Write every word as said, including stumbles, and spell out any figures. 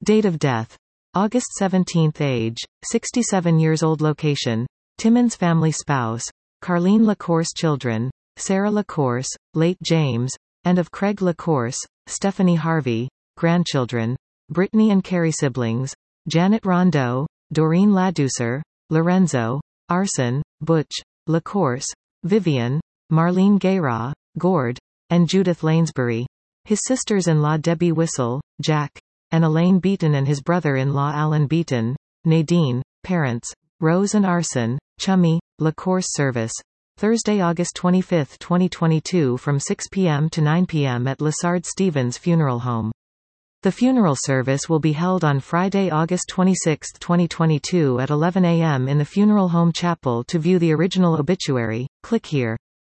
Date of death: August seventeenth. Age: sixty-seven years old. Location: Timmins family. Spouse: Carlene LaCourse. Children: Sarah LaCourse, late James, and of Craig LaCourse, Stephanie Harvey. Grandchildren: Brittany and Carrie. Siblings: Janet Rondeau, Doreen Ladoucer, Lorenzo, Arson, Butch, LaCourse, Vivian, Marlene Guerra, Gord, and Judith Lanesbury. His sisters-in-law Debbie Whistle, Jack, and Elaine Beaton, and his brother-in-law Alan Beaton. Nadine. Parents: Rose and Arson, Chummy, LaCourse. Service: Thursday, August twenty-fifth, twenty twenty-two from six p m to nine p m at Lessard Stevens Funeral Home. The funeral service will be held on Friday, August twenty-sixth, twenty twenty-two at eleven a m in the Funeral Home Chapel. To view the original obituary, click here.